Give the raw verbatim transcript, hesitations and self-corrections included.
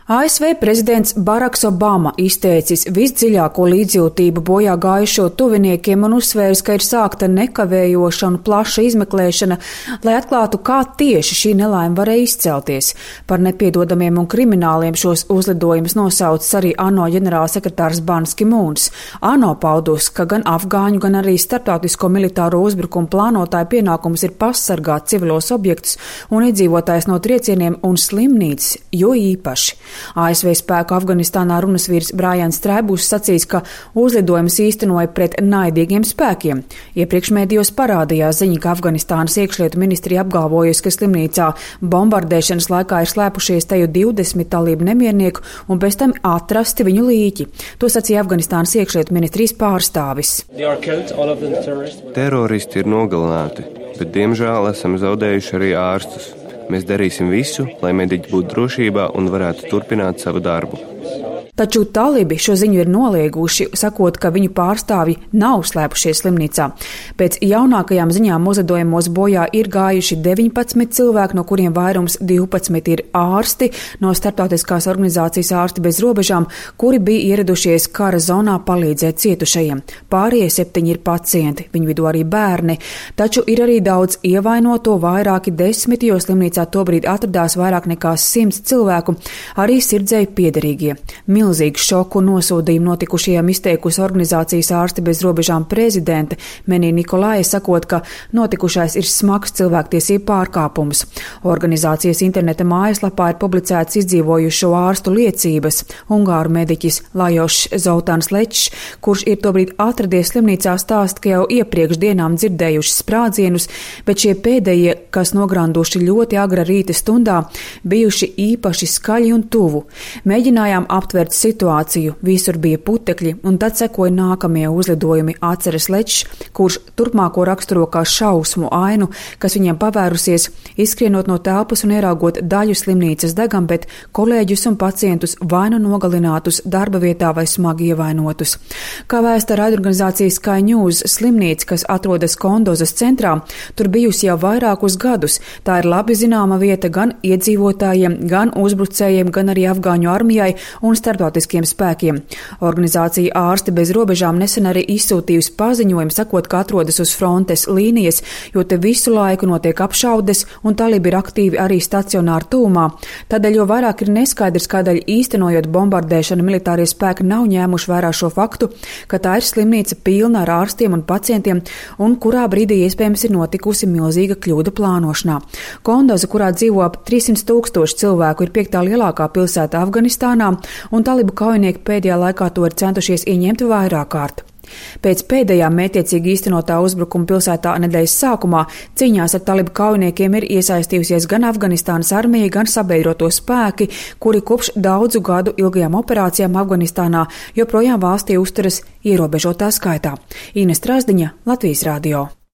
A S V prezidents Baraks Obama izteicis visdziļāko līdzjūtību bojā gājušo tuviniekiem un uzsvērs, ka ir sākta nekavējoša un plaša izmeklēšana, lai atklātu, kā tieši šī nelaime varēja izcelties. Par nepiedodamiem un krimināliem šos uzlidojumus nosaucis arī ANO ģenerālsekretārs Bans Ki-mūns. ANO paudus, ka gan afgāņu, gan arī starptautisko militāro uzbrukumu plānotāju pienākums ir pasargāt civilos objektus un iedzīvotājs no triecieniem un slimnīcas, jo īpaši. A S V spēku Afganistānā runas vīrs Brajans Trēbūs sacīs, ka uzlidojumus īstenoja pret naidīgiem spēkiem. Iepriekš mēdījos parādījās ziņa, ka Afganistānas iekšlietu ministrija apgalvojusi, ka slimnīcā bombardēšanas laikā ir slēpušies teju divdesmit talību nemiernieku un pēc tam atrasti viņu līķi. To sacīja Afganistānas iekšlietu ministrijas pārstāvis. Teroristi ir nogalināti, bet diemžēl esam zaudējuši arī ārstus. Mēs darīsim visu, lai mediķi būtu drošībā un varētu turpināt savu darbu. Taču talibi šo ziņu ir nolieguši, sakot, ka viņu pārstāvji nav slēpušies slimnīcā. Pēc jaunākajām ziņām uzlidojumos bojā ir gājuši deviņpadsmit cilvēki, no kuriem vairums divpadsmit ir ārsti no starptautiskās organizācijas Ārsti bez robežām, kuri bija ieradušies kara zonā palīdzēt cietušajiem. Pārējie septiņi ir pacienti, viņu vidū arī bērni, taču ir arī daudz ievainoto, vairāki desmiti, jo slimnīcā tobrīd atradās vairāk nekā simts cilvēku, arī sirdzēju piederīgie. Milzīgu šoku un nosodījumu notikušajiem izteikusi organizācijas Ārsti bez robežām prezidente Menī Nikolāja, sakot, ka notikušais ir smags cilvēktiesību pārkāpums. Organizācijas interneta mājaslapā ir publicēts izdzīvojušo ārstu liecības. Ungāru mediķis Lajošs Zoltāns Lečs, kurš ir tobrīd atradies slimnīcā, stāsta, ka jau iepriekš dienām dzirdējuši sprādzienus, bet šie pēdējie, kas nogranduši ļoti agra rīta stundā, bijuši īpaši skaļi un tuvu. Mēģinājām aptvert situāciju, visur bija putekļi, un tad sekoja nākamie uzlidojumi, atceras Lečs, kurš turpmāko raksturo kā šausmu ainu, kas viņiem pavērusies, izskrienot no telpas un ieraugot daļu slimnīcas degam, bet kolēģus un pacientus vai nu nogalinātus darba vietā vai smagi ievainotus. Kā vēsta raidorganizācijas Sky News, slimnīca, kas atrodas Kondozas centrā, tur bijusi jau vairākus gadus. Tā ir labi zināma vieta gan iedzīvotājiem, gan uzbrucējiem, gan arī afgāņu armijai un starptautiskiem spēkiem. Organizācija Ārsti bez robežām nesen arī izsūtījusi paziņojumu, sakot, ka atrodas uz frontes līnijas, jo te visu laiku notiek apšaudes un talibi ir aktīvi arī stacionāri tūmā. Tādēļ jo vairāk ir neskaidrs, kādēļ īstenojot bombardēšanu militārie spēki nav ņēmuši vērā šo faktu, ka tā ir slimnīca pilna ar ārstiem un pacientiem un kurā brīdī iespējams ir notikusi milzīga kļūda plānošanā. Kondoza, kurā dzīvo ap trīssimt tūkstoši cilvēku, ir piektā lielākā pilsēta Afganistānā, un talibu kaujinieki pēdējā laikā to ir centušies ieņemt vairāk kārt. Pēc pēdējā mētiecīgi īstenotā uzbrukuma pilsētā nedēļas sākumā cīņās ar talibu kaujiniekiem ir iesaistījusies gan Afganistānas armija, gan sabiedroto spēki, kuri kopš daudzu gadu ilgajām operācijām Afganistānā joprojām valstī uzturas ierobežotā skaitā. Ines Trasdiņa, Latvijas radio.